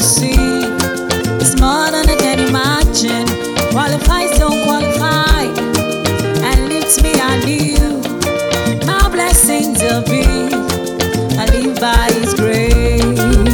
receive is more than I can imagine. Qualifies, don't qualify, and lifts me anew. My blessings will be, I live by His grace.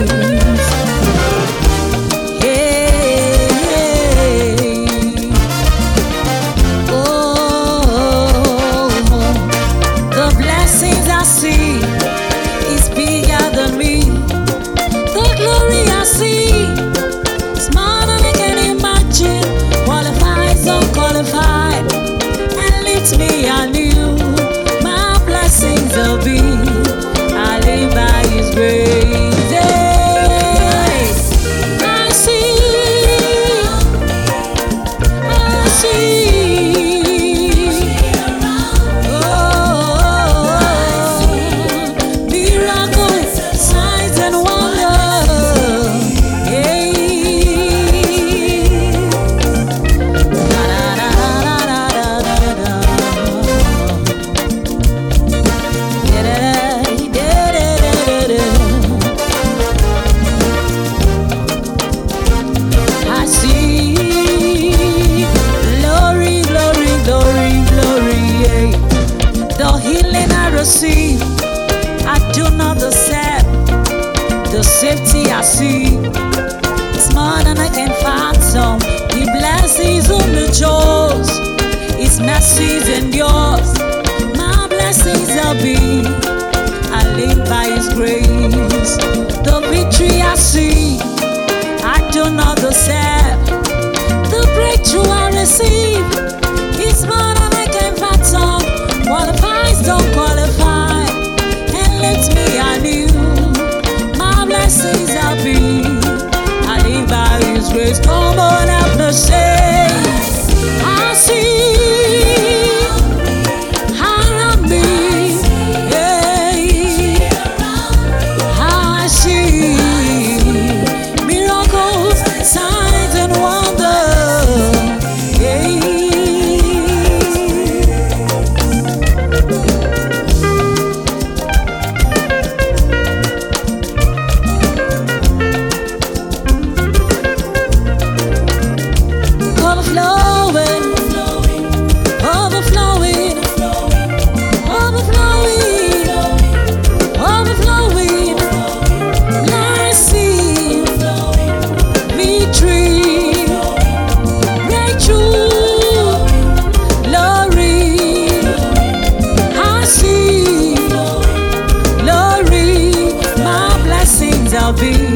Oh, the blessings I see is bigger than me. The glory I see is more than I can imagine. Qualifies, unqualified, and lifts me anew. My blessings will be, I live by His grace. I see, I see. Oh, miracles, signs and wonders. Hey. I see glory, glory, glory, glory, yeah. The healing I receive, I do not accept. The safety I see, it's more than I can fathom. He blesses whom He chose, His mercies endures. My blessings will be, I live by His grace. The victory I see, I do not accept. The breakthrough I receive is more than I can fathom. Qualifies, don't qualify, and lets me anew. My blessings I'll be, I live by His grace. Come on, have the say. I see around me, yeah. I see miracles, signs and wonders, yeah. Overflowing, overflowing, overflowing, overflowing. Blessing, victory, breakthrough, glory. I see glory. My blessings I'll be,